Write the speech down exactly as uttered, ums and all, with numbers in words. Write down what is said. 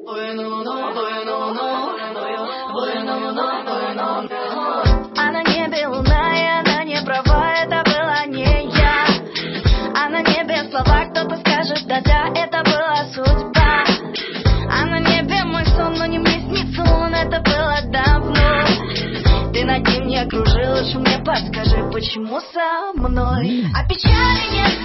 Она не белая, она не права, это была не я. А на небе слова, кто-то скажет, да-да, это была судьба. А на небе мой сон, но не мне снится он, это было давно. Ты над ним не окружил, лучше мне подскажи, почему со мной? А печали нет.